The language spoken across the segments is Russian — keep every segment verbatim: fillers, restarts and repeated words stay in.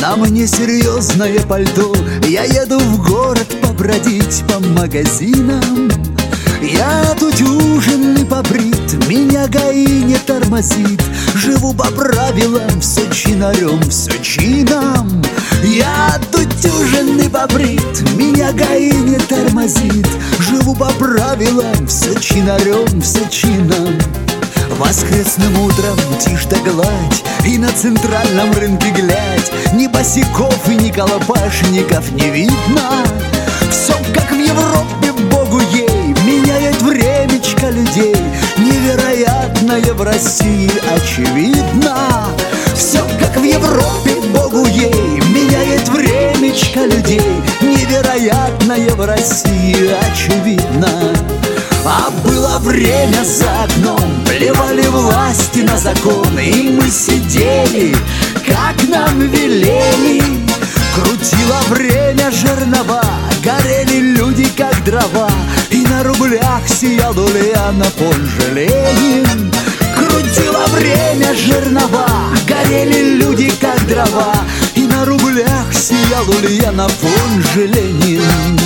На мне серьезное пальто, я еду в город побродить по магазинам. Я тутюженный побрит, меня ГАИ не тормозит. Живу по правилам, все чинарем, все чином. Я тутюженный побрит, меня ГАИ не тормозит. Живу по правилам, все чинарем, все чином. Воскресным утром тишь да гладь, и на центральном рынке глядь. Ни босиков и ни колопашников не видно. Все как в Европе, богу ей, меняет времечко людей. Невероятное в России очевидно. Все как в Европе, богу ей, меняет времечко людей. Невероятное в России очевидно. А было время за окном, плевали власти на законы, и мы сидели, как нам велели. Крутило время жернова, горели люди, как дрова, и на рублях сиял Ульянополь Ленин. Крутило время жернова, горели люди, как дрова, и на рублях сиял Ульянополь Ленин.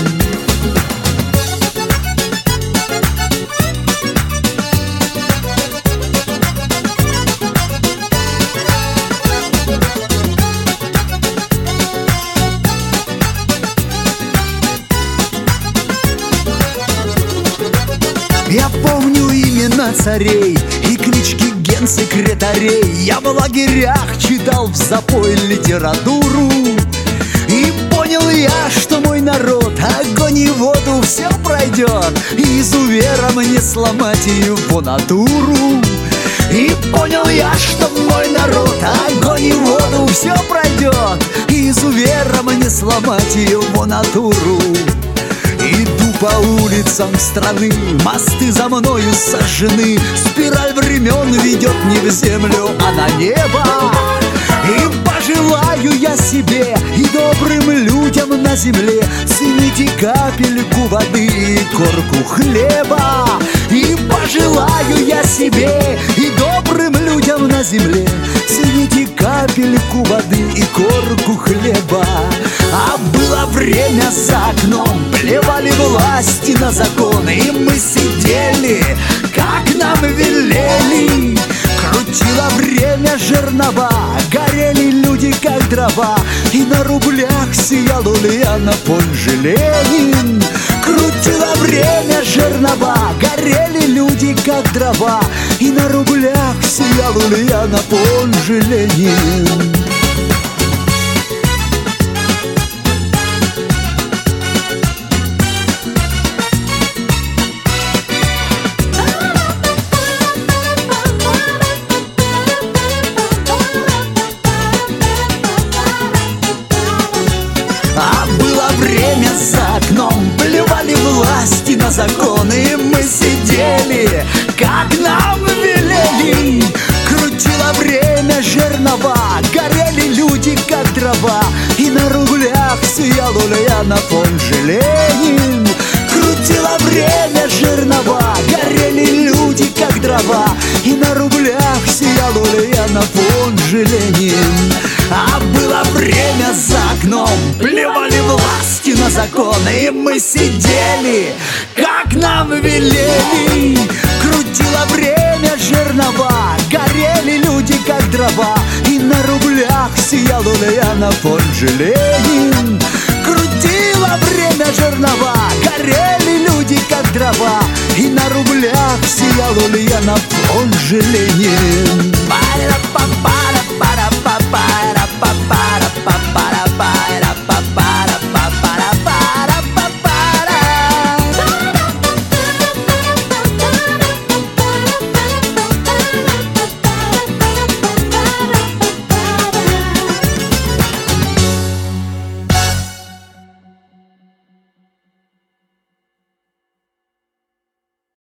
Я помню имена царей и клички генсекретарей. Я в лагерях читал в запой литературу. И понял я, что мой народ огонь и воду все пройдет, и изувером не сломать его натуру. И понял я, что мой народ огонь и воду все пройдет, и изувером не сломать его натуру. Иду по улицам страны, мосты за мною сожжены. Спираль времен ведет не в землю, а на небо. И пожелаю я себе и добрым людям на земле: цените капельку воды и корку хлеба. И пожелаю я себе и добрым людям на земле: цените капельку воды и корку хлеба. А было время за окном, плевали власти на законы, и мы сидели, как нам велели. Крутило время жернова, горели люди, как дрова, и на рублях сиял Ульянополь Ленин. Крутило время жернова, горели люди, как дрова, и на рублях сиял Ульянополь Ленин. Время за окном, плевали власти на законы, и мы сидели, как нам велели. Крутило время жернова, горели люди, как дрова, и на рублях сиял Ульянополь Ленин. Крутило время жернова, горели люди, как дрова, и на рублях сиял Ульянополь Ленин. А было время за окном, плевали власти на законы, и мы сидели, как нам велели. Крутило время жернова, горели люди, как дрова, и на рублях сиял Ульянополь Ленин. Крутило время жернова, горели люди, как дрова, и на рублях сиял Ульянополь Ленин.